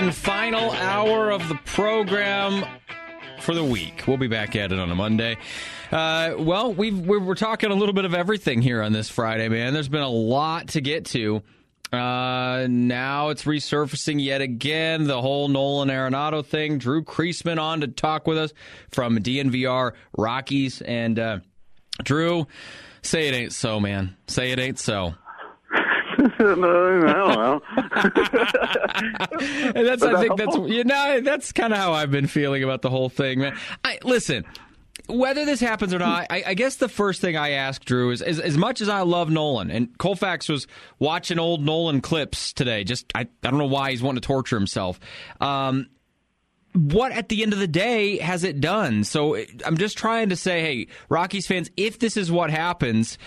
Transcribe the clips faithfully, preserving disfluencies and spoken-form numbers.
and final hour of the program for the week. We'll be back at it on a Monday. Uh, well, we've, we're talking a little bit of everything here on this Friday, man. There's been a lot to get to. Uh, now it's resurfacing yet again, the whole Nolan Arenado thing. Drew Creasman on to talk with us from D N V R Rockies. And uh, Drew, say it ain't so, man. Say it ain't so. no, I don't know. And that's, I think that's, you know, that's kind of how I've been feeling about the whole thing, man. I, listen, whether this happens or not, I, I guess the first thing I ask, Drew, is, is as much as I love Nolan, and Colfax was watching old Nolan clips today, just, I, I don't know why he's wanting to torture himself. Um, what, at the end of the day, has it done? So I'm just trying to say, hey, Rockies fans, if this is what happens,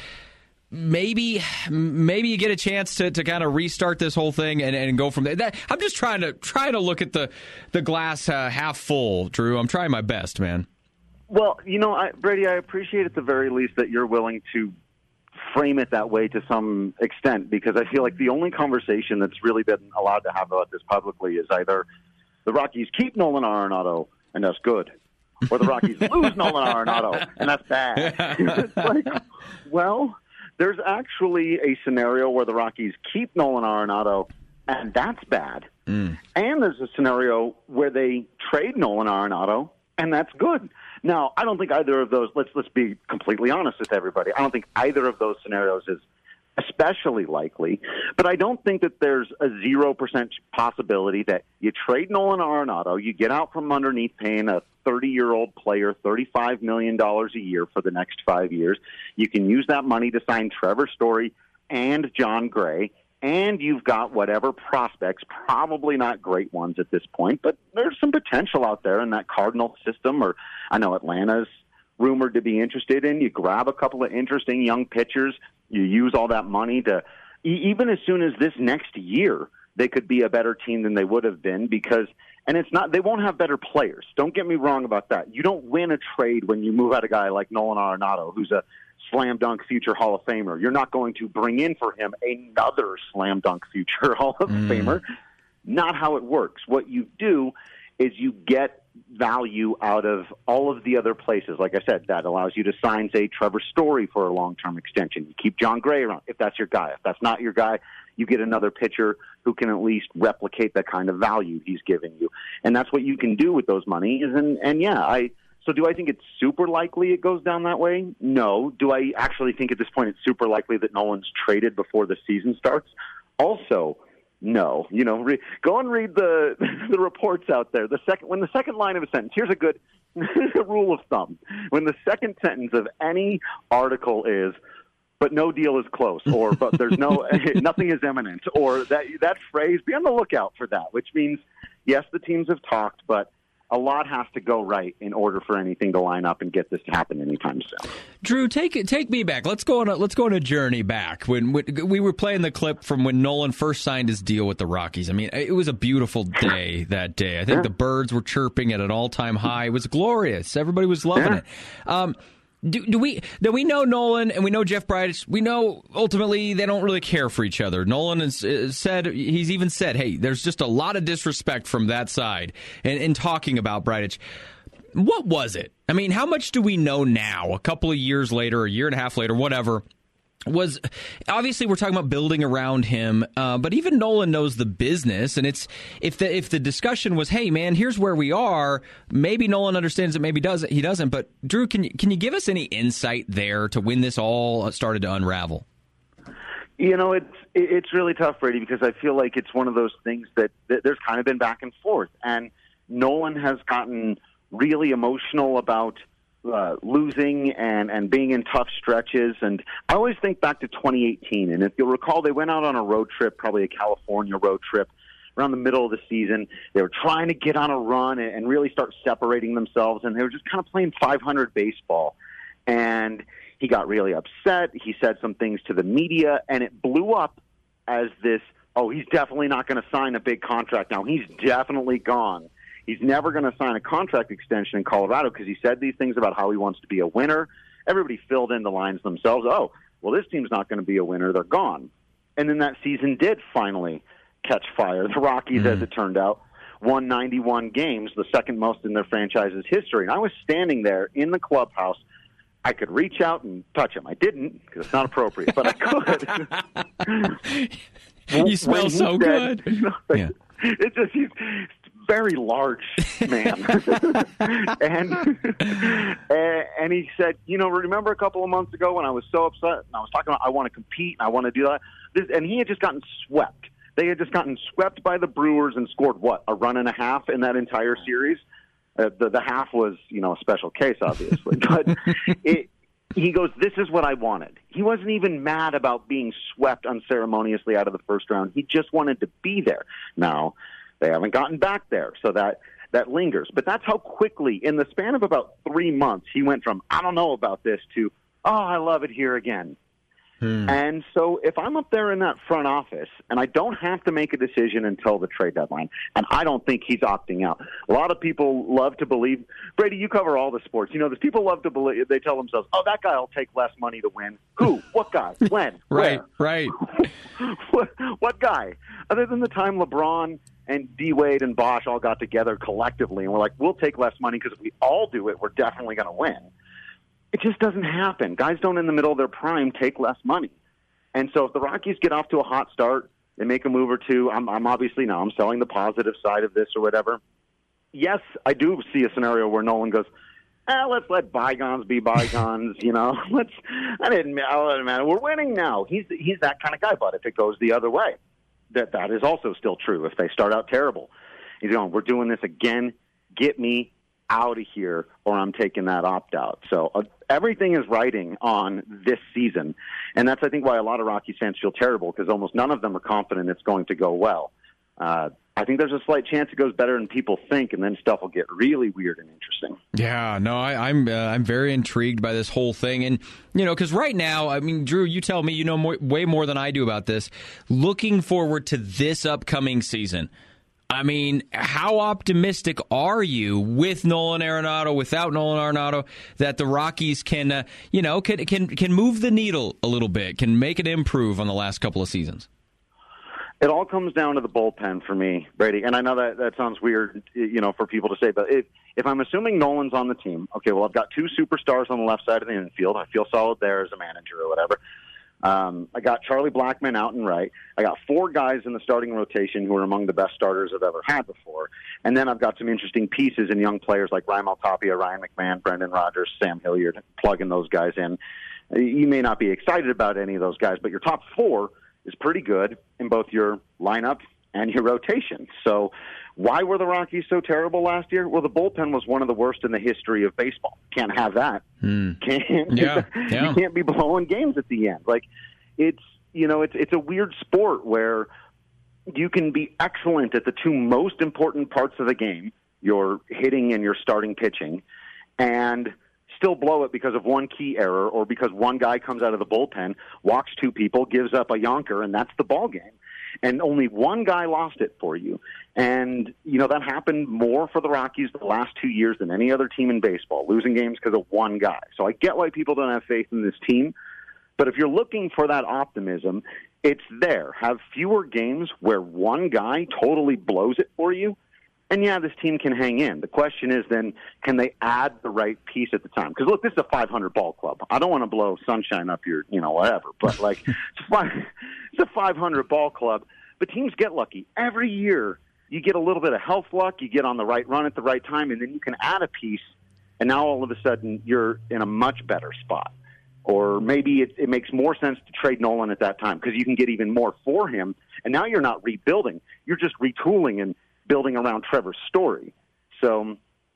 Maybe, maybe you get a chance to, to kind of restart this whole thing and, and go from there. That, I'm just trying to trying to look at the the glass uh, half full, Drew. I'm trying my best, man. Well, you know, I, Brady, I appreciate at the very least that you're willing to frame it that way to some extent, because I feel like the only conversation that's really been allowed to have about this publicly is either the Rockies keep Nolan Arenado, and that's good, or the Rockies lose Nolan Arenado, and that's bad. It's like, well, there's actually a scenario where the Rockies keep Nolan Arenado, and that's bad. Mm. And there's a scenario where they trade Nolan Arenado, and that's good. Now, I don't think either of those, let's let's be completely honest with everybody, I don't think either of those scenarios is especially likely, but I don't think that there's a zero percent possibility that you trade Nolan Arenado, you get out from underneath paying a thirty-year-old player thirty-five million dollars a year for the next five years. You can use that money to sign Trevor Story and John Gray, and you've got whatever prospects, probably not great ones at this point, but there's some potential out there in that Cardinal system, or I know Atlanta's rumored to be interested in. You grab a couple of interesting young pitchers, you use all that money to, even as soon as this next year, they could be a better team than they would have been, because, and it's not, they won't have better players. Don't get me wrong about that. You don't win a trade when you move out a guy like Nolan Arenado, who's a slam dunk future Hall of Famer. You're not going to bring in for him another slam dunk future Hall of mm. Famer. Not how it works. What you do is you get value out of all of the other places. Like I said, that allows you to sign, say, Trevor Story for a long-term extension. You keep John Gray around if that's your guy. If that's not your guy, you get another pitcher who can at least replicate the kind of value he's giving you. And that's what you can do with those monies. And, and yeah, I so do I think it's super likely it goes down that way? No. Do I actually think at this point it's super likely that Nolan's traded before the season starts? Also, no. You know, re- go and read the the reports out there. The second when the second line of a sentence, here's a good rule of thumb. When the second sentence of any article is, but no deal is close, or but there's no nothing is imminent, or that that phrase, be on the lookout for that, which means yes, the teams have talked, but a lot has to go right in order for anything to line up and get this to happen anytime soon. Drew, take take me back. Let's go on a let's go on a journey back when, when we were playing the clip from when Nolan first signed his deal with the Rockies. I mean, it was a beautiful day that day. I think yeah. the birds were chirping at an all-time high. It was glorious. Everybody was loving yeah. it. Um, Do, do we do we know Nolan and we know Jeff Bridich? We know ultimately they don't really care for each other. Nolan has uh, said, he's even said, hey, there's just a lot of disrespect from that side in, in talking about Bridich. What was it? I mean, how much do we know now, a couple of years later, a year and a half later, whatever? Was obviously we're talking about building around him, uh, but even Nolan knows the business, and it's if the if the discussion was, hey man, here's where we are, maybe Nolan understands it, maybe doesn't he doesn't. But Drew, can you can you give us any insight there to when this all started to unravel? You know, it's it's really tough, Brady, because I feel like it's one of those things that, that there's kind of been back and forth, and Nolan has gotten really emotional about Uh, losing and, and being in tough stretches. And I always think back to twenty eighteen. And if you'll recall, they went out on a road trip, probably a California road trip, around the middle of the season. They were trying to get on a run and, and really start separating themselves. And they were just kind of playing five hundred baseball. And he got really upset. He said some things to the media, and it blew up as this, oh, he's definitely not going to sign a big contract now. He's definitely gone. He's never going to sign a contract extension in Colorado because he said these things about how he wants to be a winner. Everybody filled in the lines themselves. Oh, well, this team's not going to be a winner. They're gone. And then that season did finally catch fire. The Rockies, mm-hmm. as it turned out, won ninety-one games, the second most in their franchise's history. And I was standing there in the clubhouse. I could reach out and touch him. I didn't because it's not appropriate, but I could. You smell so said, good. You know, yeah. It's just he's very large man, and and he said, you know, remember a couple of months ago when I was so upset and I was talking about I want to compete and I want to do that. This, and he had just gotten swept. They had just gotten swept by the Brewers and scored what, a run and a half in that entire series. Uh, the the half was, you know, a special case, obviously, but it. He goes, this is what I wanted. He wasn't even mad about being swept unceremoniously out of the first round. He just wanted to be there. Now, they haven't gotten back there, so that, that lingers. But that's how quickly, in the span of about three months, he went from, I don't know about this, to, oh, I love it here again. Hmm. And so if I'm up there in that front office and I don't have to make a decision until the trade deadline, and I don't think he's opting out. A lot of people love to believe, Brady, you cover all the sports. You know, there's people love to believe, they tell themselves, oh, that guy will take less money to win. Who? What guy? When? Right, Where? right. what, what guy? Other than the time LeBron and D-Wade and Bosh all got together collectively and we're like, we'll take less money because if we all do it, we're definitely going to win. It just doesn't happen. Guys don't, in the middle of their prime, take less money. And so if the Rockies get off to a hot start, they make a move or two, I'm, I'm obviously now I'm selling the positive side of this or whatever. Yes, I do see a scenario where Nolan goes, eh, let's let bygones be bygones, you know. Let's. I didn't, I didn't matter. We're winning now. He's he's that kind of guy, but if it goes the other way, that that is also still true. If they start out terrible, he's going, we're doing this again. Get me out of here or I'm taking that opt-out. So uh, everything is riding on this season, and that's, I think, why a lot of Rockies fans feel terrible because almost none of them are confident it's going to go well. Uh, I think there's a slight chance it goes better than people think, and then stuff will get really weird and interesting. Yeah, no, I, I'm uh, I'm very intrigued by this whole thing, and you know, because right now, I mean, Drew, you tell me, you know more, way more than I do about this. Looking forward to this upcoming season. I mean, how optimistic are you with Nolan Arenado, without Nolan Arenado, that the Rockies can, uh, you know, can can can move the needle a little bit, can make it improve on the last couple of seasons? It all comes down to the bullpen for me, Brady. And I know that that sounds weird, you know, for people to say, but if if I'm assuming Nolan's on the team, okay, well, I've got two superstars on the left side of the infield. I feel solid there as a manager or whatever. Um, I got Charlie Blackmon out and right. I got four guys in the starting rotation who are among the best starters I've ever had before. And then I've got some interesting pieces in young players like Raimel Tapia, Ryan McMahon, Brendan Rodgers, Sam Hilliard, plugging those guys in. You may not be excited about any of those guys, but your top four is pretty good in both your lineup and your rotation. So why were the Rockies so terrible last year? Well, the bullpen was one of the worst in the history of baseball. Can't have that. Hmm. Can't, yeah, yeah. You can't be blowing games at the end. Like, it's, you know, it's it's a weird sport where you can be excellent at the two most important parts of the game, your hitting and your starting pitching, and still blow it because of one key error or because one guy comes out of the bullpen, walks two people, gives up a yonker, and that's the ball game. And only one guy lost it for you. And, you know, that happened more for the Rockies the last two years than any other team in baseball, losing games because of one guy. So I get why people don't have faith in this team. But if you're looking for that optimism, it's there. Have fewer games where one guy totally blows it for you. And, yeah, this team can hang in. The question is then, can they add the right piece at the time? Because, look, this is a five hundred ball club. I don't want to blow sunshine up your, you know, whatever. But, like, it's, five, it's a five hundred ball club. But teams get lucky. Every year you get a little bit of health luck. You get on the right run at the right time, and then you can add a piece, and now all of a sudden you're in a much better spot. Or maybe it, it makes more sense to trade Nolan at that time because you can get even more for him. And now you're not rebuilding. You're just retooling and building around Trevor's story. So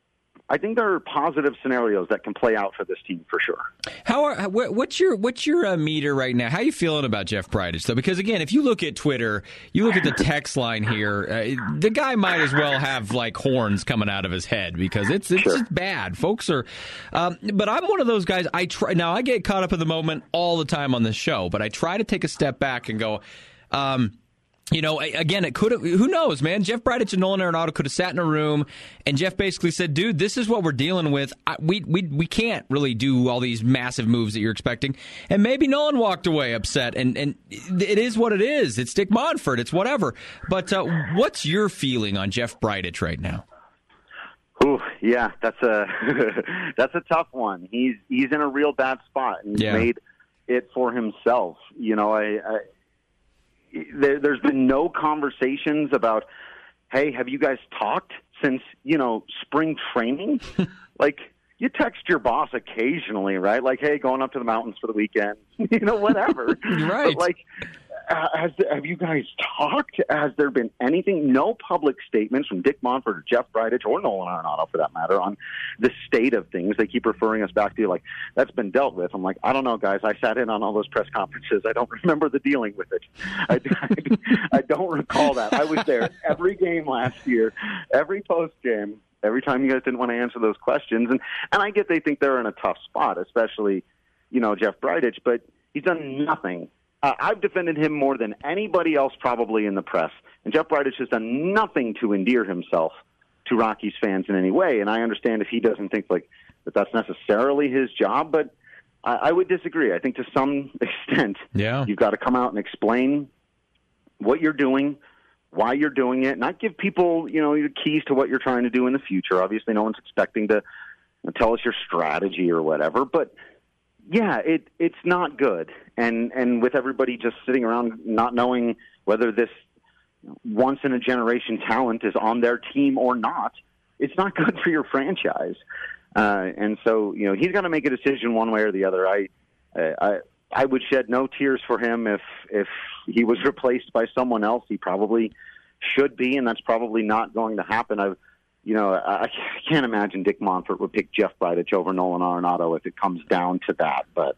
I think there are positive scenarios that can play out for this team for sure. How are, what's your what's your uh, meter right now? How are you feeling about Jeff Bridich, though? Because, again, if you look at Twitter, you look at the text line here, uh, the guy might as well have, like, horns coming out of his head because it's it's sure. just bad. Folks are um, – but I'm one of those guys. I try, now, I get caught up in the moment all the time on this show, but I try to take a step back and go um, – You know, again, it could have, who knows, man? Jeff Bridich and Nolan Arenado could have sat in a room and Jeff basically said, dude, this is what we're dealing with. I, we, we, we can't really do all these massive moves that you're expecting. And maybe Nolan walked away upset, and, and it is what it is. It's Dick Monfort. It's whatever. But uh, what's your feeling on Jeff Bridich right now? Ooh, yeah, that's a that's a tough one. He's he's in a real bad spot, and he's yeah. made it for himself. You know, I, I there, there's been no conversations about, hey, have you guys talked since, you know, spring training? Like, you text your boss occasionally, right? Like, hey, going up to the mountains for the weekend, you know, whatever. Right. But like, uh, has have you guys talked? Has there been anything? No public statements from Dick Monfort or Jeff Bridich or Nolan Arenado, for that matter, on the state of things. They keep referring us back to, like, that's been dealt with. I'm like, I don't know, guys. I sat in on all those press conferences. I don't remember the dealing with it. I, I, I don't recall that. I was there every game last year, every post game, every time you guys didn't want to answer those questions. And, and I get they think they're in a tough spot, especially, you know, Jeff Bridich, but he's done nothing. Uh, I've defended him more than anybody else probably in the press. And Jeff Bridich has done nothing to endear himself to Rockies fans in any way. And I understand if he doesn't think like that that's necessarily his job, but I, I would disagree. I think to some extent, yeah. you've got to come out and explain what you're doing, why you're doing it, not give people, you know, the keys to what you're trying to do in the future. Obviously, no one's expecting to tell us your strategy or whatever, but yeah, it it's not good. And and with everybody just sitting around not knowing whether this once-in-a-generation talent is on their team or not, it's not good for your franchise. Uh, and so, you know, he's got to make a decision one way or the other. I, I I would shed no tears for him if if he was replaced by someone else. He probably should be, and that's probably not going to happen. I've You know, I can't imagine Dick Monfort would pick Jeff Bridich over Nolan Arenado if it comes down to that. But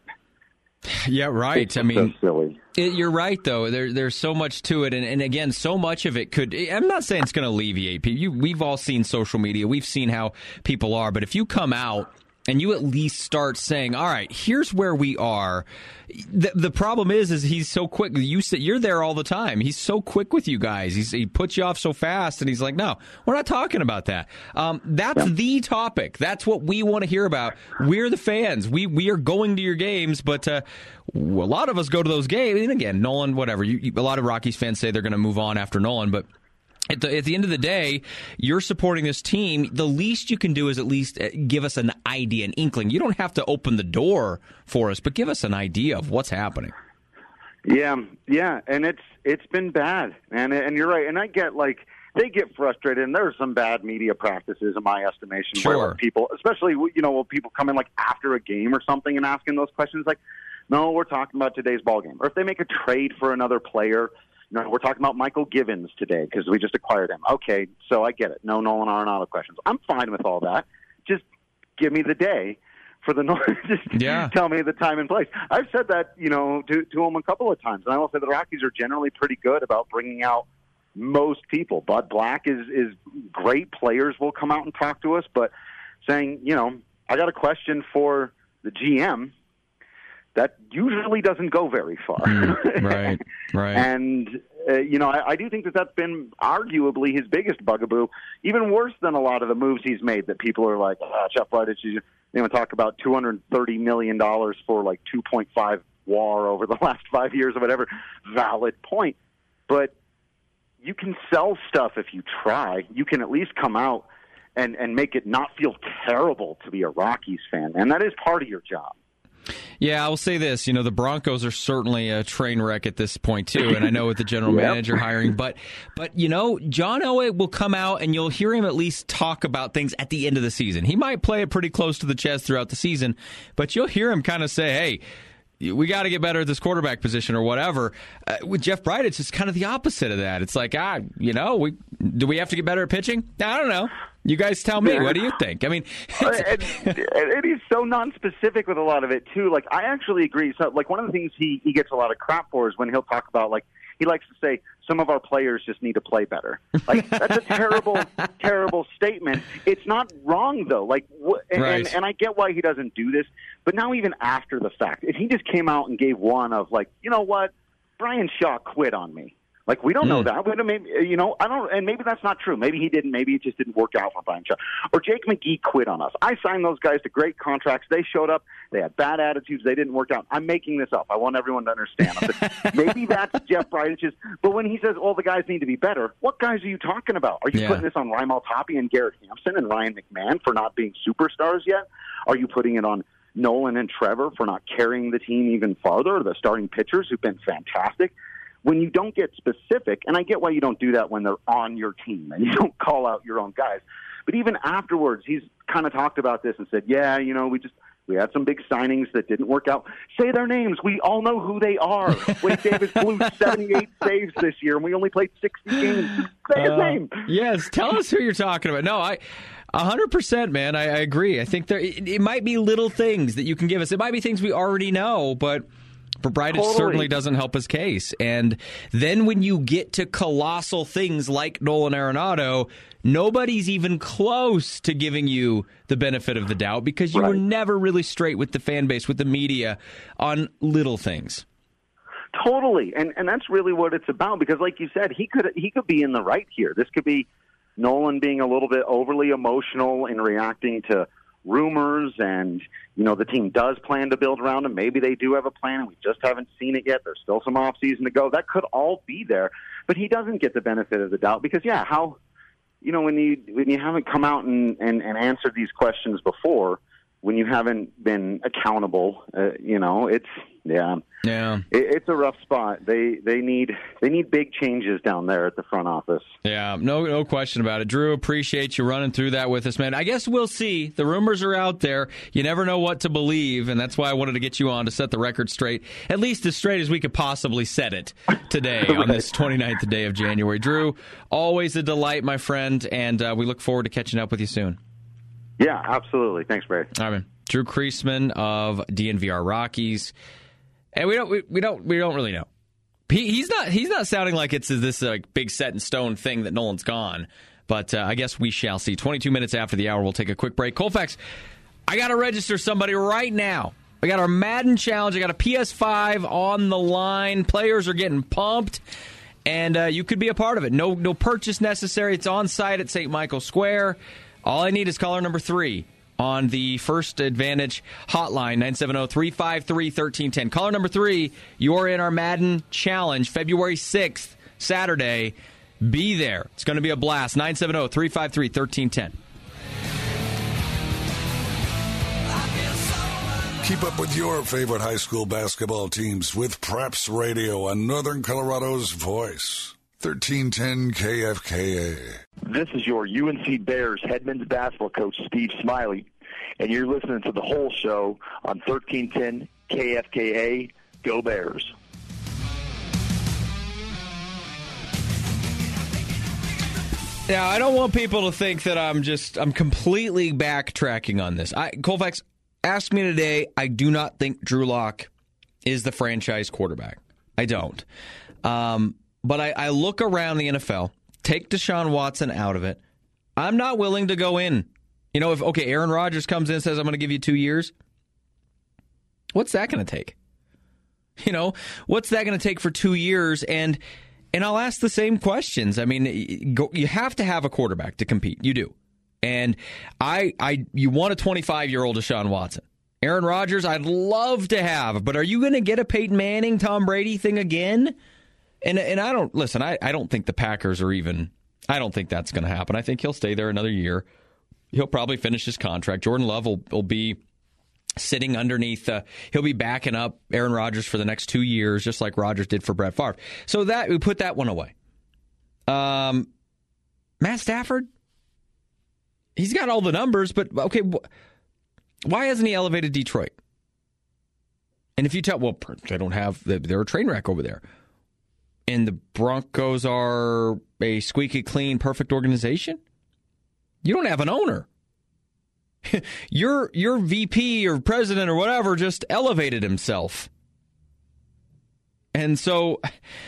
yeah, right. It's I mean, so silly. It, you're right, though. There, there's so much to it, and, and again, so much of it could. I'm not saying it's going to alleviate people. You, we've all seen social media. We've seen how people are. But if you come out and you at least start saying, all right, here's where we are. The, the problem is, is he's so quick. You sit, you're there all the time. He's so quick with you guys. He's, he puts you off so fast, and he's like, no, we're not talking about that. Um, that's yeah. the topic. That's what we want to hear about. We're the fans. We we are going to your games, but uh, a lot of us go to those games. And again, Nolan, whatever. You, you, a lot of Rockies fans say they're going to move on after Nolan, but At the, at the end of the day, you're supporting this team. The least you can do is at least give us an idea, an inkling. You don't have to open the door for us, but give us an idea of what's happening. Yeah, yeah, and it's it's been bad, and and you're right. And I get like they get frustrated, and there are some bad media practices in my estimation. Sure. Where people, especially you know, when people come in like after a game or something and asking those questions, like, no, we're talking about today's ball game, or if they make a trade for another player. You know, we're talking about Michael Givens today because we just acquired him. Okay, so I get it. No Nolan Arenado questions. I'm fine with all that. Just give me the day for the just yeah. tell me the time and place. I've said that, you know, to, to him a couple of times, and I will say the Rockies are generally pretty good about bringing out most people. Bud Black is is great. Players will come out and talk to us, but saying, you know, I got a question for the G M. That usually doesn't go very far. Mm, right, right. And, uh, you know, I, I do think that that's been arguably his biggest bugaboo, even worse than a lot of the moves he's made that people are like, ah, Jeff Bridich, you know, talk about two hundred thirty million dollars for like two point five W A R over the last five years or whatever. Valid point. But you can sell stuff if you try. You can at least come out and, and make it not feel terrible to be a Rockies fan. And that is part of your job. Yeah, I will say this. You know, the Broncos are certainly a train wreck at this point, too. And I know with the general yep. manager hiring. But, but you know, John Elway will come out and you'll hear him at least talk about things at the end of the season. He might play it pretty close to the chest throughout the season, but you'll hear him kind of say, hey, we got to get better at this quarterback position or whatever. Uh, with Jeff Bridich, it's kind of the opposite of that. It's like, ah, you know, we do we have to get better at pitching? I don't know. You guys tell me. What do you think? I mean, and, and he's so non-specific with a lot of it too. Like, I actually agree. So, like, one of the things he he gets a lot of crap for is when he'll talk about, like, he likes to say some of our players just need to play better. Like, that's a terrible, terrible statement. It's not wrong though. Like, and, right. and and I get why he doesn't do this. But now, even after the fact, if he just came out and gave one of like, you know what, Brian Shaw quit on me. Like, we don't know Mm. that. We don't, maybe, you know, I don't, and maybe that's not true. Maybe he didn't. Maybe it just didn't work out for Brian Shaw. Or Jake McGee quit on us. I signed those guys to great contracts. They showed up. They had bad attitudes. They didn't work out. I'm making this up. I want everyone to understand. Maybe that's Jeff Bridich. But when he says all the guys need to be better, what guys are you talking about? Are you Yeah. putting this on Raimel Tapia and Garrett Hampson and Ryan McMahon for not being superstars yet? Are you putting it on Nolan and Trevor for not carrying the team even farther, the starting pitchers who've been fantastic? When you don't get specific, and I get why you don't do that when they're on your team and you don't call out your own guys, but even afterwards, he's kind of talked about this and said, yeah, you know, we just we had some big signings that didn't work out. Say their names. We all know who they are. Wade Davis blew seventy-eight saves this year, and we only played sixty games. Say his Uh, name. Yes, tell us who you're talking about. No, I... one hundred percent, man. I, I agree. I think there it, it might be little things that you can give us. It might be things we already know, but but Bridich Totally. certainly doesn't help his case. And then when you get to colossal things like Nolan Arenado, nobody's even close to giving you the benefit of the doubt because you Right. were never really straight with the fan base, with the media on little things. Totally, and and that's really what it's about. Because, like you said, he could he could be in the right here. This could be Nolan being a little bit overly emotional in reacting to rumors, and you know the team does plan to build around him. Maybe they do have a plan, and we just haven't seen it yet. There's still some off season to go. That could all be there, but he doesn't get the benefit of the doubt because, yeah, how you know when you when you haven't come out and and, and answered these questions before, when you haven't been accountable, uh, you know it's yeah. Yeah. It, it's a rough spot. They they need they need big changes down there at the front office. Yeah, no no question about it. Drew, appreciate you running through that with us, man. I guess we'll see. The rumors are out there. You never know what to believe, and that's why I wanted to get you on to set the record straight, at least as straight as we could possibly set it today on this twenty-ninth day of January. Drew, always a delight, my friend, and uh, we look forward to catching up with you soon. Yeah, absolutely. Thanks, Barry. All right, man. Drew Creasman of D N V R Rockies. And we don't, we, we don't, we don't really know. He, he's not, he's not sounding like it's this like big set in stone thing that Nolan's gone. But uh, I guess we shall see. twenty-two minutes after the hour, we'll take a quick break. Colfax, I got to register somebody right now. I got our Madden Challenge. I got a P S five on the line. Players are getting pumped, and uh, you could be a part of it. No, no purchase necessary. It's on site at Saint Michael Square. All I need is caller number three on the First Advantage hotline, nine seven zero, three five three, one three one zero. Caller number three, you're in our Madden Challenge, February sixth, Saturday. Be there. It's going to be a blast. nine seven zero, three five three, one three one zero. Keep up with your favorite high school basketball teams with Preps Radio on Northern Colorado's voice. thirteen ten K F K A. This is your U N C Bears head men's basketball coach, Steve Smiley, and you're listening to the whole show on thirteen ten K F K A. Go Bears. Now, I don't want people to think that I'm just, I'm completely backtracking on this. I, Colfax asked me today, I do not think Drew Lock is the franchise quarterback. I don't. Um, but I, I look around the N F L, take Deshaun Watson out of it. I'm not willing to go in. You know, if, okay, Aaron Rodgers comes in and says, I'm going to give you two years. What's that going to take? You know, what's that going to take for two years? And and I'll ask the same questions. I mean, go, you have to have a quarterback to compete. You do. And I, I, you want a twenty-five-year-old Deshaun Watson. Aaron Rodgers, I'd love to have. But are you going to get a Peyton Manning, Tom Brady thing again? And and I don't, listen, I, I don't think the Packers are even, I don't think that's going to happen. I think he'll stay there another year. He'll probably finish his contract. Jordan Love will, will be sitting underneath, uh, he'll be backing up Aaron Rodgers for the next two years, just like Rodgers did for Brett Favre. So that, we put that one away. Um, Matt Stafford, he's got all the numbers, but okay, wh- why hasn't he elevated Detroit? And if you tell, well, they don't have, they're a train wreck over there. And the Broncos are a squeaky clean, perfect organization? You don't have an owner. your your V P or president or whatever just elevated himself. And so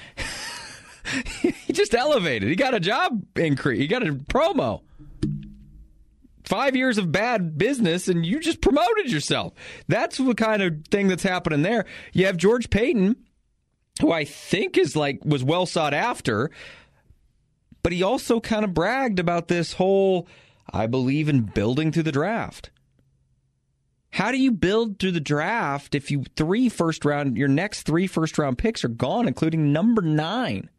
he just elevated. He got a job increase. He got a promo. Five years of bad business, and you just promoted yourself. That's the kind of thing that's happening there. You have George Payton, who I think is like was well sought after, but he also kind of bragged about this whole, I believe in building through the draft. How do you build through the draft if you three first round, your next three first round picks are gone, including number nine?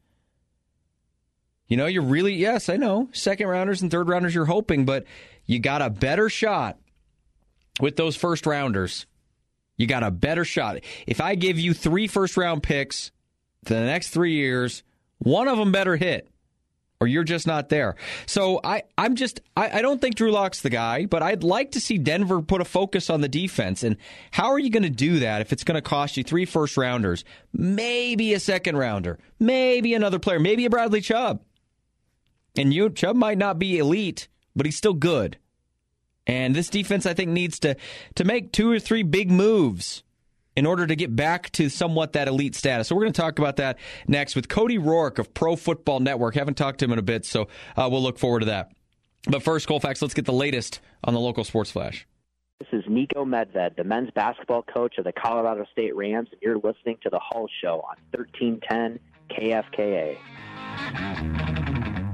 You know, you're really, yes, I know, second rounders and third rounders you're hoping, but you got a better shot with those first rounders. You got a better shot. If I give you three first round picks for the next three years, one of them better hit, or you're just not there. So I, I'm just, I, I don't think Drew Lock's the guy, but I'd like to see Denver put a focus on the defense. And how are you going to do that if it's going to cost you three first rounders, maybe a second rounder, maybe another player, maybe a Bradley Chubb? And you, Chubb might not be elite, but he's still good. And this defense, I think, needs to, to make two or three big moves in order to get back to somewhat that elite status. So we're going to talk about that next with Cody Roark of Pro Football Network. Haven't talked to him in a bit, so uh, we'll look forward to that. But first, Colfax, let's get the latest on the local sports flash. This is Niko Medved, the men's basketball coach of the Colorado State Rams, and you're listening to The Hull Show on thirteen ten K F K A.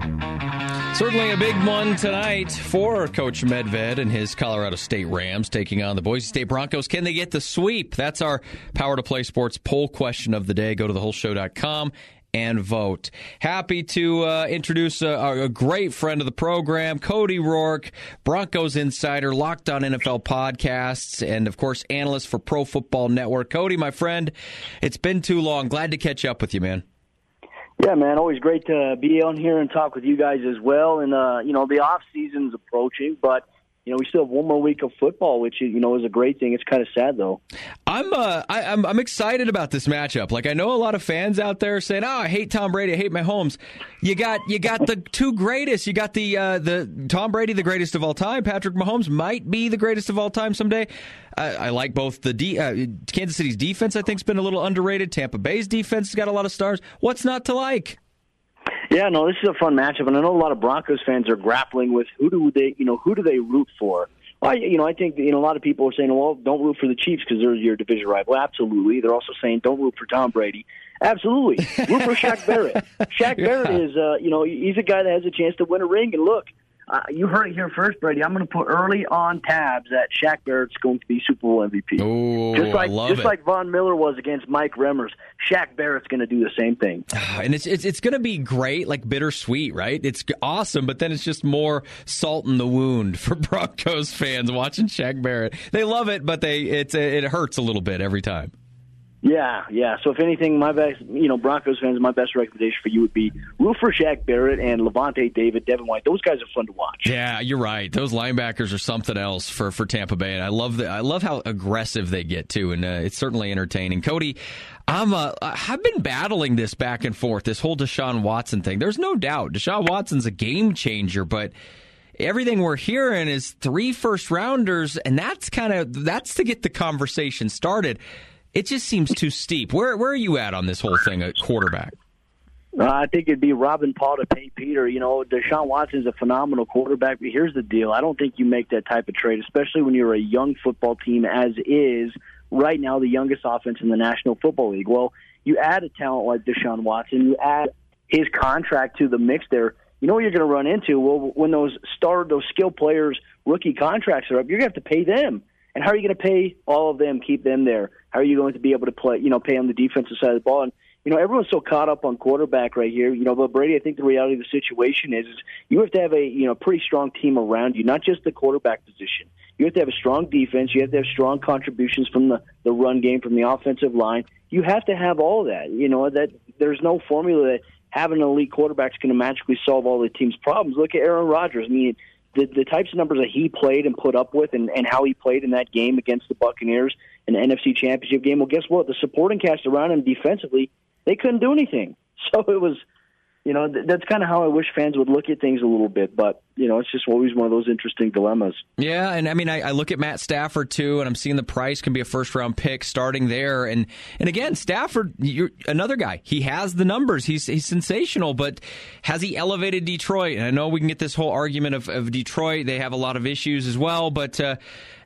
Certainly a big one tonight for Coach Medved and his Colorado State Rams taking on the Boise State Broncos. Can they get the sweep? That's our Power to Play Sports poll question of the day. Go to the whole show dot com and vote. Happy to uh, introduce a, a great friend of the program, Cody Roark, Broncos insider, Locked On N F L podcasts, and, of course, analyst for Pro Football Network. Cody, my friend, it's been too long. Glad to catch up with you, man. Yeah, man, always great to be on here and talk with you guys as well. And, uh, you know, the off season's approaching, but, you know, we still have one more week of football, which, you know, is a great thing. It's kind of sad, though. I'm uh, I, I'm I'm excited about this matchup. Like, I know a lot of fans out there saying, "Oh, I hate Tom Brady, I hate Mahomes." You got you got the two greatest. You got the uh, the Tom Brady, the greatest of all time. Patrick Mahomes might be the greatest of all time someday. I, I like both the de- uh, Kansas City's defense. I think has been a little underrated. Tampa Bay's defense has got a lot of stars. What's not to like? Yeah, no, this is a fun matchup, and I know a lot of Broncos fans are grappling with who do they, you know, who do they root for? Well, I, you know, I think you know a lot of people are saying, well, don't root for the Chiefs because they're your division rival. Absolutely, they're also saying don't root for Tom Brady. Absolutely, root for Shaq Barrett. Shaq yeah. Barrett is, uh, you know, he's a guy that has a chance to win a ring. And look, uh, you heard it here first, Brady. I'm going to put early on tabs that Shaq Barrett's going to be Super Bowl M V P. Oh, just like I love just it. like Von Miller was against Mike Remmers. Shaq Barrett's going to do the same thing. And it's it's, it's going to be great, like bittersweet, right? It's awesome, but then it's just more salt in the wound for Broncos fans watching Shaq Barrett. They love it, but they it's it hurts a little bit every time. Yeah, yeah. So if anything, my best, you know, Broncos fans, my best recommendation for you would be root for Shaq Barrett and Levante David, Devin White. Those guys are fun to watch. Yeah, you're right. Those linebackers are something else for, for Tampa Bay, and I love the I love how aggressive they get too, and uh, it's certainly entertaining. Cody, I'm uh, I've been battling this back and forth, this whole Deshaun Watson thing. There's no doubt Deshaun Watson's a game changer, but everything we're hearing is three first rounders, and that's kind of that's to get the conversation started. It just seems too steep. Where where are you at on this whole thing at quarterback? Uh, I think it'd be robbing Paul to pay Peter. You know, Deshaun Watson's a phenomenal quarterback, but here's the deal. I don't think you make that type of trade, especially when you're a young football team, as is right now the youngest offense in the National Football League. Well, you add a talent like Deshaun Watson, you add his contract to the mix there, you know what you're going to run into? Well, when those star, those skill players' rookie contracts are up, you're going to have to pay them. And how are you going to pay all of them, keep them there? How are you going to be able to play, you know, pay on the defensive side of the ball? And, you know, everyone's so caught up on quarterback right here. You know, but Brady, I think the reality of the situation is, is you have to have a, you know, pretty strong team around you, not just the quarterback position. You have to have a strong defense. You have to have strong contributions from the, the run game, from the offensive line. You have to have all of that. You know, that there's no formula that having an elite quarterback is going to magically solve all the team's problems. Look at Aaron Rodgers. I mean, The, the types of numbers that he played and put up with and, and how he played in that game against the Buccaneers in the N F C Championship game, well, guess what? The supporting cast around him defensively, they couldn't do anything. So it was, you know, th- that's kind of how I wish fans would look at things a little bit. But, you know, it's just always one of those interesting dilemmas. Yeah, and I mean, I, I look at Matt Stafford, too, and I'm seeing the price can be a first-round pick starting there. And and again, Stafford, you're another guy. He has the numbers. He's he's sensational, but has he elevated Detroit? And I know we can get this whole argument of, of Detroit. They have a lot of issues as well, but uh,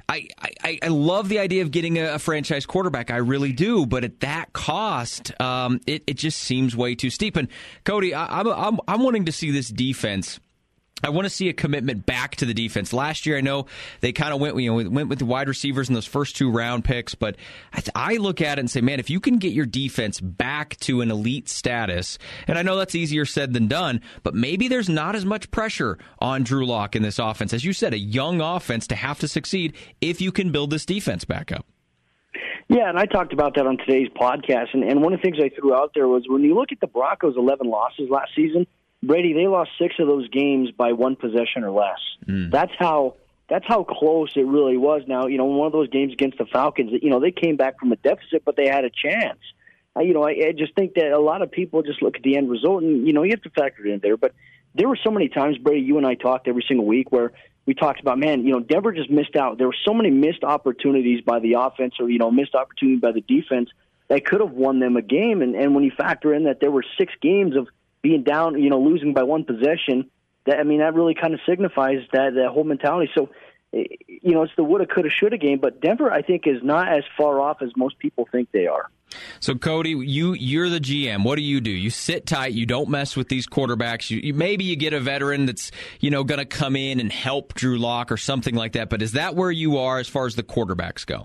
I, I, I love the idea of getting a, a franchise quarterback. I really do. But at that cost, um, it, it just seems way too steep. And, Cody, I, I'm, I'm, I'm wanting to see this defense. I want to see a commitment back to the defense. Last year, I know they kind of went, you know, went with the wide receivers in those first two round picks, but I, I look at it and say, man, if you can get your defense back to an elite status, and I know that's easier said than done, but maybe there's not as much pressure on Drew Lock in this offense. As you said, a young offense to have to succeed if you can build this defense back up. Yeah, and I talked about that on today's podcast, and, and one of the things I threw out there was when you look at the Broncos' eleven losses last season, Brady, they lost six of those games by one possession or less. Mm. That's how that's how close it really was. Now, you know, one of those games against the Falcons, you know, they came back from a deficit, but they had a chance. I, you know, I, I just think that a lot of people just look at the end result, and, you know, you have to factor it in there. But there were so many times, Brady, you and I talked every single week where we talked about, man, you know, Denver just missed out. There were so many missed opportunities by the offense or, you know, missed opportunities by the defense that could have won them a game. And, and when you factor in that there were six games of being down, you know, losing by one possession, that I mean, that really kind of signifies that, that whole mentality. So, you know, it's the woulda, coulda, shoulda game, but Denver, I think, is not as far off as most people think they are. So, Cody, you, you're the G M. What do you do? You sit tight. You don't mess with these quarterbacks. You, you maybe you get a veteran that's, you know, going to come in and help Drew Lock or something like that. But is that where you are as far as the quarterbacks go?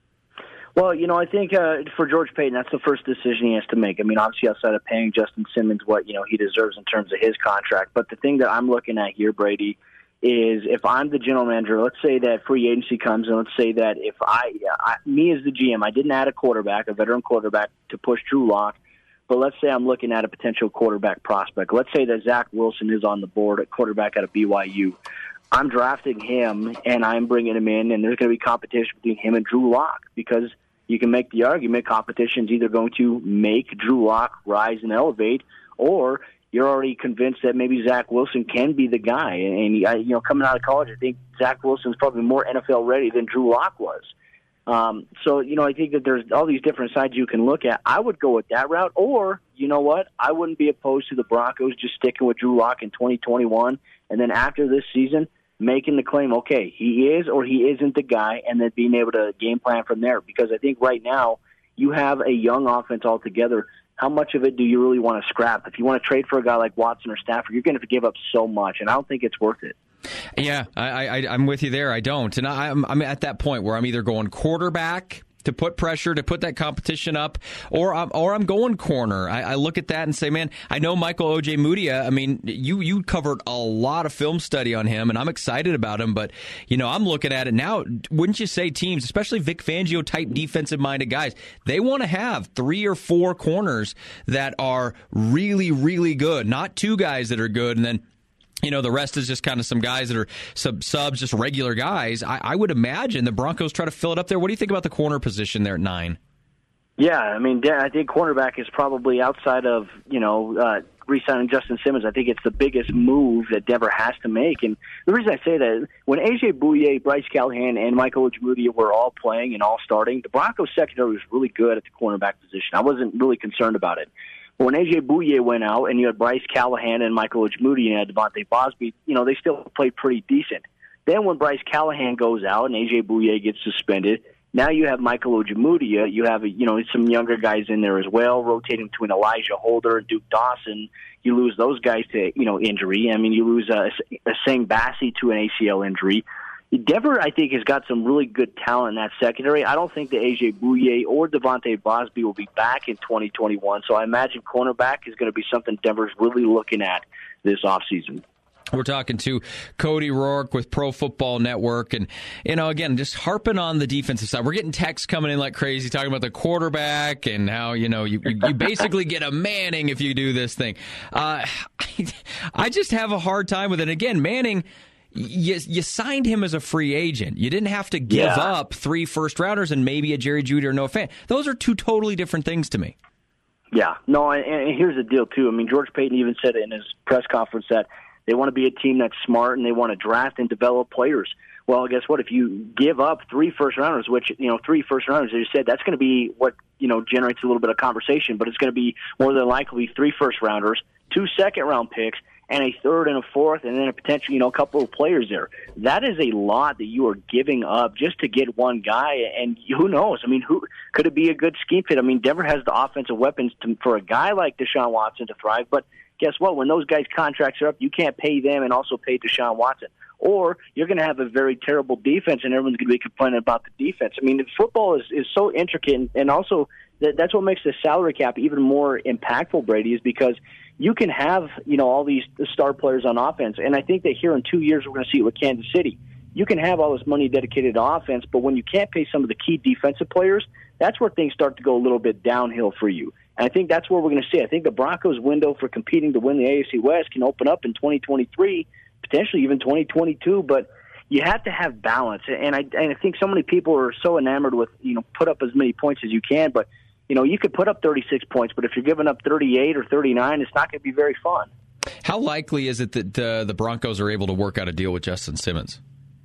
Well, you know, I think uh, for George Paton, that's the first decision he has to make. I mean, obviously outside of paying Justin Simmons what, you know, he deserves in terms of his contract. But the thing that I'm looking at here, Brady, is if I'm the general manager, let's say that free agency comes, and let's say that if I, I me as the G M, I didn't add a quarterback, a veteran quarterback to push Drew Lock, but let's say I'm looking at a potential quarterback prospect. Let's say that Zach Wilson is on the board at quarterback out of B Y U. I'm drafting him, and I'm bringing him in, and there's going to be competition between him and Drew Lock because you can make the argument competition's either going to make Drew Lock rise and elevate, or you're already convinced that maybe Zach Wilson can be the guy. And, and you know, coming out of college, I think Zach Wilson's probably more N F L ready than Drew Lock was. Um, so, you know, I think that there's all these different sides you can look at. I would go with that route, or, you know what, I wouldn't be opposed to the Broncos just sticking with Drew Lock in twenty twenty-one, and then after this season, making the claim, okay, he is or he isn't the guy, and then being able to game plan from there. Because I think right now you have a young offense altogether. How much of it do you really want to scrap? If you want to trade for a guy like Watson or Stafford, you're going to have to give up so much, and I don't think it's worth it. Yeah, I, I, I'm with you there. I don't. And I, I'm, I'm at that point where I'm either going quarterback to put pressure, to put that competition up, or I'm, or I'm going corner. I, I look at that and say, man, I know Michael Ojemudia. I mean, you you covered a lot of film study on him, and I'm excited about him. But, you know, I'm looking at it now. Wouldn't you say teams, especially Vic Fangio-type defensive-minded guys, they want to have three or four corners that are really, really good, not two guys that are good, and then you know, the rest is just kind of some guys that are sub subs, just regular guys. I, I would imagine the Broncos try to fill it up there. What do you think about the corner position there at nine? Yeah, I mean, I think cornerback is probably outside of, you know, uh, re-signing Justin Simmons. I think it's the biggest move that Denver has to make. And the reason I say that, when A J Bouye, Bryce Callahan, and Michael Ojemudia were all playing and all starting, the Broncos secondary was really good at the cornerback position. I wasn't really concerned about it. When A J Bouye went out and you had Bryce Callahan and Michael Ojemudia and you had Devontae Bosby, you know, they still played pretty decent. Then when Bryce Callahan goes out and A J Bouye gets suspended, now you have Michael Ojemudia. You have, you know, some younger guys in there as well, rotating between Elijah Holder and Duke Dawson. You lose those guys to, you know, injury. I mean, you lose a, a Sang Bassi to an A C L injury. Denver, I think, has got some really good talent in that secondary. I don't think that A J Bouye or Devontae Bosby will be back in twenty twenty-one, so I imagine cornerback is going to be something Denver's really looking at this offseason. We're talking to Cody Roark with Pro Football Network. And, you know, again, just harping on the defensive side. We're getting texts coming in like crazy talking about the quarterback and how, you know, you, you basically get a Manning if you do this thing. Uh, I, I just have a hard time with it. Again, Manning, you, you signed him as a free agent. You didn't have to give yeah. up three first-rounders and maybe a Jerry Jeudy or Noah Fant. Those are two totally different things to me. Yeah. No, and, and here's the deal, too. I mean, George Paton even said it in his press conference that they want to be a team that's smart and they want to draft and develop players. Well, guess what? If you give up three first-rounders, which, you know, three first-rounders, as you said, that's going to be what, you know, generates a little bit of conversation, but it's going to be more than likely three first-rounders, two second-round picks, and a third and a fourth, and then a potential, you know, a couple of players there. That is a lot that you are giving up just to get one guy, and who knows? I mean, who could it be a good scheme fit? I mean, Denver has the offensive weapons to, for a guy like Deshaun Watson to thrive, but guess what? When those guys' contracts are up, you can't pay them and also pay Deshaun Watson. Or you're going to have a very terrible defense, and everyone's going to be complaining about the defense. I mean, football is, is so intricate, and, and also that, that's what makes the salary cap even more impactful, Brady, is because you can have, you know, all these star players on offense. And I think that here in two years we're going to see it with Kansas City. You can have all this money dedicated to offense, but when you can't pay some of the key defensive players, that's where things start to go a little bit downhill for you. And I think that's where we're going to see. I think the Broncos' window for competing to win the A F C West can open up in twenty twenty-three, potentially even twenty twenty-two, but you have to have balance. And I, and I think so many people are so enamored with, you know, put up as many points as you can, but, you know, you could put up thirty-six points, but if you're giving up thirty-eight or thirty-nine, it's not going to be very fun. How likely is it that uh, the Broncos are able to work out a deal with Justin Simmons?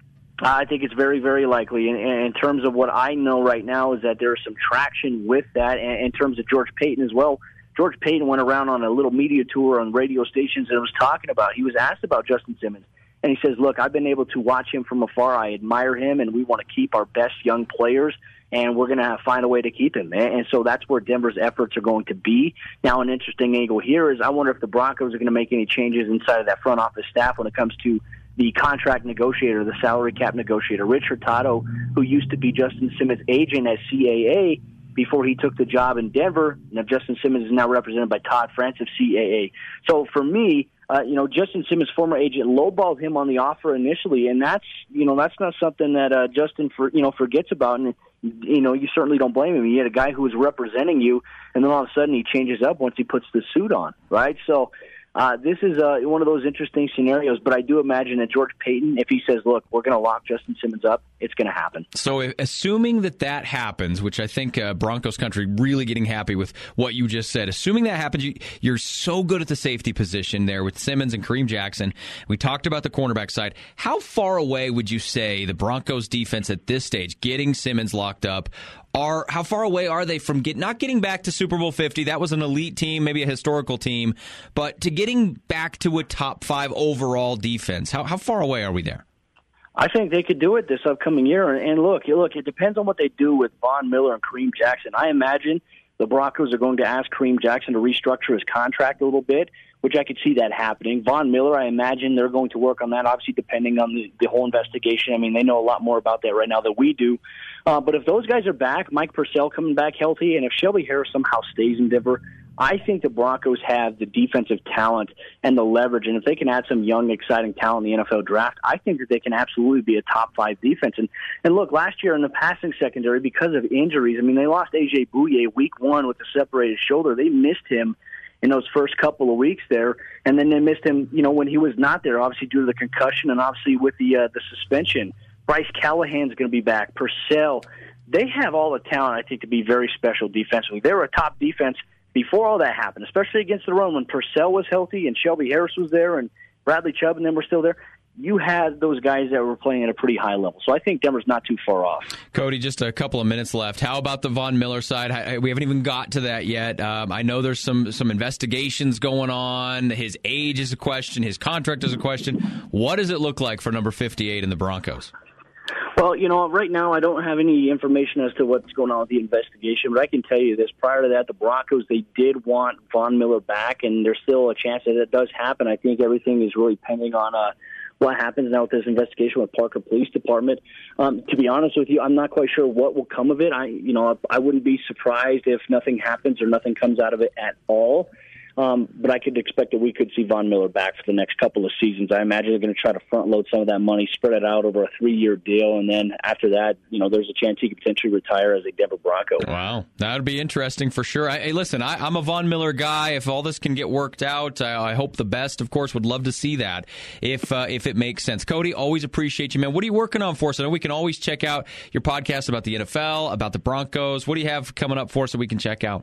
I think it's very, very likely. And in terms of what I know right now is that there is some traction with that. And in terms of George Paton as well, George Paton went around on a little media tour on radio stations and was talking about, he was asked about Justin Simmons. And he says, look, I've been able to watch him from afar. I admire him, and we want to keep our best young players, and we're going to find a way to keep him. And so that's where Denver's efforts are going to be. Now, an interesting angle here is I wonder if the Broncos are going to make any changes inside of that front office staff when it comes to the contract negotiator, the salary cap negotiator. Rich Hurtado, who used to be Justin Simmons' agent at C A A before he took the job in Denver. Now, Justin Simmons is now represented by Todd France of C A A. So for me, uh, you know, Justin Simmons' former agent lowballed him on the offer initially, and that's, you know, that's not something that uh, Justin, for, you know, forgets about. And, you know, you certainly don't blame him. He had a guy who was representing you, and then all of a sudden he changes up once he puts the suit on, right? So, Uh, this is uh, one of those interesting scenarios, but I do imagine that George Paton, if he says, look, we're going to lock Justin Simmons up, it's going to happen. So if, assuming that that happens, which I think uh, Broncos country really getting happy with what you just said, assuming that happens, you, you're so good at the safety position there with Simmons and Kareem Jackson. We talked about the cornerback side. How far away would you say the Broncos defense at this stage, getting Simmons locked up, are how far away are they from get, not getting back to Super Bowl fifty? That was an elite team, maybe a historical team, but to getting back to a top five overall defense. How how far away are we there? I think they could do it this upcoming year. And look, look, it depends on what they do with Von Miller and Kareem Jackson. I imagine the Broncos are going to ask Kareem Jackson to restructure his contract a little bit, which I could see that happening. Von Miller, I imagine they're going to work on that, obviously depending on the, the whole investigation. I mean, they know a lot more about that right now than we do. Uh, but if those guys are back, Mike Purcell coming back healthy, and if Shelby Harris somehow stays in Denver, I think the Broncos have the defensive talent and the leverage. And if they can add some young, exciting talent in the N F L draft, I think that they can absolutely be a top five defense. And, and look, last year in the passing secondary, because of injuries, I mean, they lost A J Bouye week one with a separated shoulder. They missed him in those first couple of weeks there, and then they missed him, you know, when he was not there, obviously due to the concussion and obviously with the uh, the suspension. Bryce Callahan's going to be back. Purcell. They have all the talent, I think, to be very special defensively. They were a top defense before all that happened, especially against the run when Purcell was healthy and Shelby Harris was there and Bradley Chubb and them were still there. You had those guys that were playing at a pretty high level. So I think Denver's not too far off. Cody, just a couple of minutes left. How about the Von Miller side? I, we haven't even got to that yet. Um, I know there's some some investigations going on. His age is a question. His contract is a question. What does it look like for number fifty-eight in the Broncos? Well, you know, right now I don't have any information as to what's going on with the investigation, but I can tell you this. Prior to that, the Broncos, they did want Von Miller back, and there's still a chance that it does happen. I think everything is really pending on uh, what happens now with this investigation with Parker Police Department. Um, to be honest with you, I'm not quite sure what will come of it. I, you know, I wouldn't be surprised if nothing happens or nothing comes out of it at all. Um, but I could expect that we could see Von Miller back for the next couple of seasons. I imagine they're going to try to front load some of that money, spread it out over a three-year deal, and then after that, you know, there's a chance he could potentially retire as a Denver Bronco. Wow, that would be interesting for sure. I, hey, listen, I, I'm a Von Miller guy. If all this can get worked out, I, I hope the best. Of course, would love to see that if uh, if it makes sense. Cody, always appreciate you, man. What are you working on for us? I know we can always check out your podcast about the N F L, about the Broncos. What do you have coming up for us that we can check out?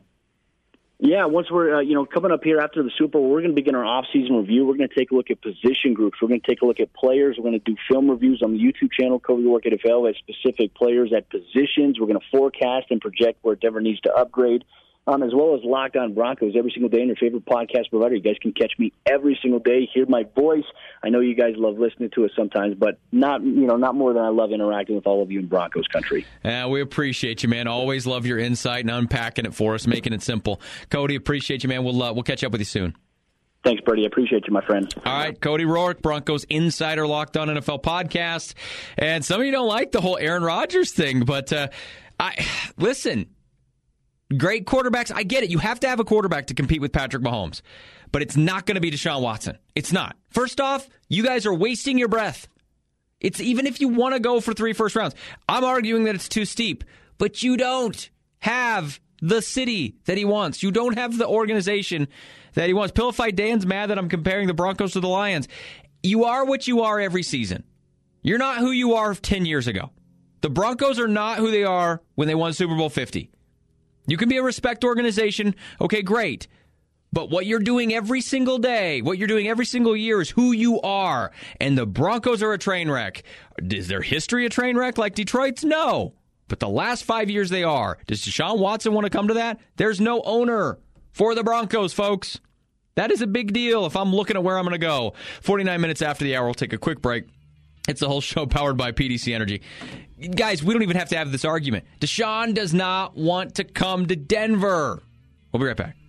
Yeah, once we're, uh, you know, coming up here after the Super Bowl, we're going to begin our off-season review. We're going to take a look at position groups. We're going to take a look at players. We're going to do film reviews on the YouTube channel, Cody Work at N F L, at specific players at positions. We're going to forecast and project where Denver needs to upgrade. um, as well as Locked On Broncos every single day on your favorite podcast provider. You guys can catch me every single day, hear my voice. I know you guys love listening to it sometimes, but not you know not more than I love interacting with all of you in Broncos country. Uh, we appreciate you, man. Always love your insight and unpacking it for us, making it simple. Cody, appreciate you, man. We'll uh, we'll catch up with you soon. Thanks, Brady. I appreciate you, my friend. All right, Cody Roark, Broncos Insider Locked On N F L podcast. And some of you don't like the whole Aaron Rodgers thing, but uh, I listen, great quarterbacks. I get it. You have to have a quarterback to compete with Patrick Mahomes, but it's not going to be Deshaun Watson. It's not. First off, you guys are wasting your breath. It's even if you want to go for three first rounds. I'm arguing that it's too steep, but you don't have the city that he wants. You don't have the organization that he wants. Pillified Dan's mad that I'm comparing the Broncos to the Lions. You are what you are every season. You're not who you are ten years ago. The Broncos are not who they are when they won Super Bowl fifty. You can be a respect organization. Okay, great. But what you're doing every single day, what you're doing every single year is who you are. And the Broncos are a train wreck. Is their history a train wreck like Detroit's? No. But the last five years they are. Does Deshaun Watson want to come to that? There's no owner for the Broncos, folks. That is a big deal if I'm looking at where I'm going to go. forty-nine minutes after the hour, we'll take a quick break. It's the whole show powered by P D C Energy. Guys, we don't even have to have this argument. Deshaun does not want to come to Denver. We'll be right back.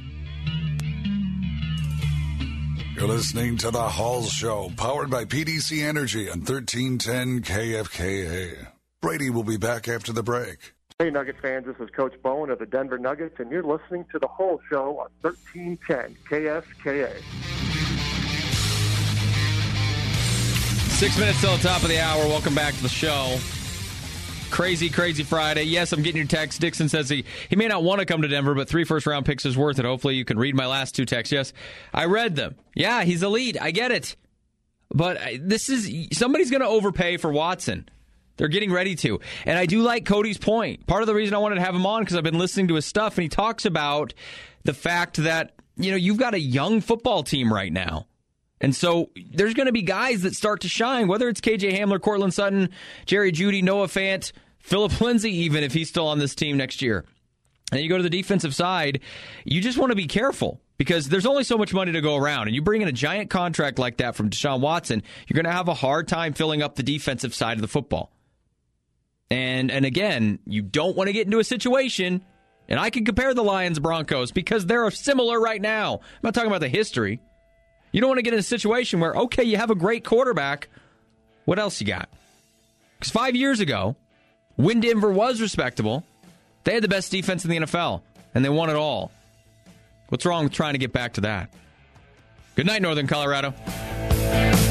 You're listening to The Hall Show, powered by P D C Energy on thirteen ten K F K A. Brady will be back after the break. Hey, Nugget fans, this is Coach Bowen of the Denver Nuggets, and you're listening to The Whole Show on thirteen ten K F K A. Six minutes till the top of the hour. Welcome back to the show. Crazy, crazy Friday. Yes, I'm getting your text. Dixon says he, he may not want to come to Denver, but three first-round picks is worth it. Hopefully you can read my last two texts. Yes, I read them. Yeah, he's elite. I get it. But this is somebody's going to overpay for Watson. They're getting ready to. And I do like Cody's point. Part of the reason I wanted to have him on because I've been listening to his stuff, and he talks about the fact that, you know, you've got a young football team right now. And so there's going to be guys that start to shine, whether it's K J Hamler, Cortland Sutton, Jerry Jeudy, Noah Fant, Phillip Lindsay, even if he's still on this team next year. And you go to the defensive side, you just want to be careful because there's only so much money to go around. And you bring in a giant contract like that from Deshaun Watson, you're going to have a hard time filling up the defensive side of the football. And and again, you don't want to get into a situation, and I can compare the Lions-Broncos because they're similar right now. I'm not talking about the history. You don't want to get in a situation where, okay, you have a great quarterback. What else you got? Because five years ago, when Denver was respectable, they had the best defense in the N F L, and they won it all. What's wrong with trying to get back to that? Good night, Northern Colorado.